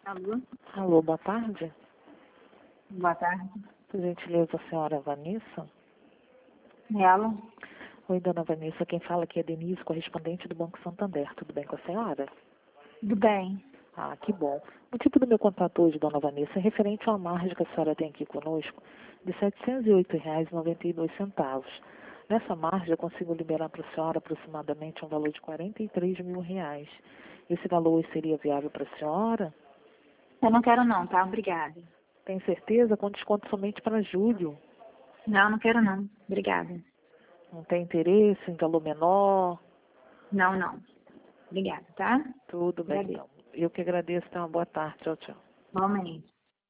Alô? Alô, boa tarde. Boa tarde. Por gentileza, a senhora Vanessa? Ela? Oi, dona Vanessa, quem fala aqui é Denise, correspondente do Banco Santander. Tudo bem com a senhora? Tudo bem. Ah, que bom. O motivo do meu contato hoje, dona Vanessa, é referente a uma margem que a senhora tem aqui conosco de R$ 708,92. Nessa margem, eu consigo liberar para a senhora aproximadamente um valor de R$ 43 mil. Esse valor hoje seria viável para a senhora? Eu não quero não, tá? Obrigada. Tem certeza? Com desconto somente para julho. Não, não quero não. Obrigada. Não tem interesse em valor menor? Não, não. Obrigada, tá? Tudo bem, Agradeço. então. Eu que agradeço. Então, boa tarde. Tchau, tchau. Igualmente.